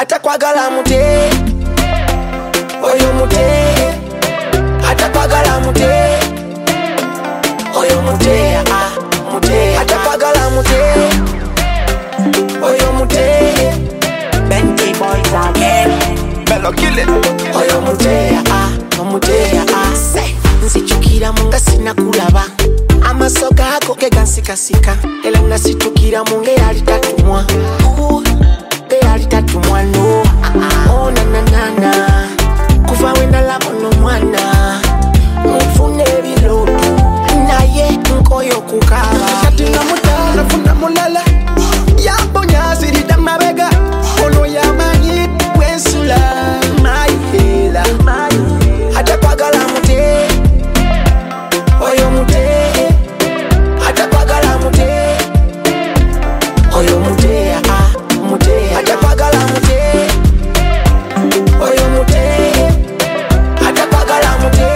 atakwagala mute oyo mute atakwagala mute oyo mute mute atakwagala mute oyo mute Benty boys again Bello kill it oyo mute mute say nsichukira munga sina kulaba amasoka ako ke gansikasika ela nasichukira munga yali tatumwa yali tatumwa no oh na na na na kuva wenda labo no mwana mfune biloto naye nkoyo kukaba kati na mutala funa mulala yabonya sirida mabega ono yamanyi wensula mayela atakwagala mute oyo mute atakwagala mute oyo mute mute atakwagala mute oyo mute atakwagala mute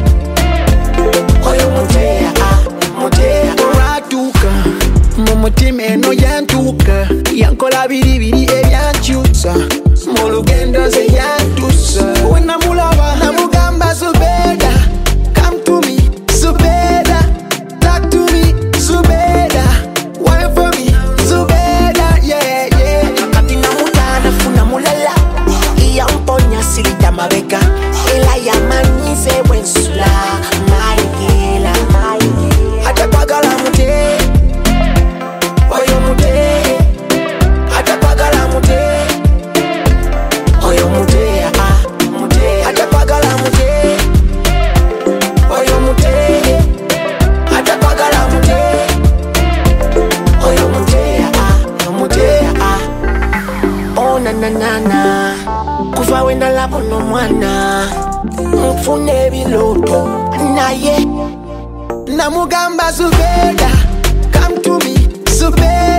oyo mute mute ratuka mumutima eno yantuka yankola biribiri ebyankyusa mu lugendo ze yantusa wenamulaba namugamba Zubeda come to me Zubeda talk to me Zubeda wait for me Zubeda yeah yeah kati namutana funa mulala iyamponya silita mabeka ela yamanyize wensula mayela atakwagala mute oyo mute atakwagala mute oyo mute mute atakwagala mute oyo mute atakwagala mute oyo mute mute oh na na na na kuva wenda labo no mwana mfune biloto naye namugamba Zubeda come to me Zubeda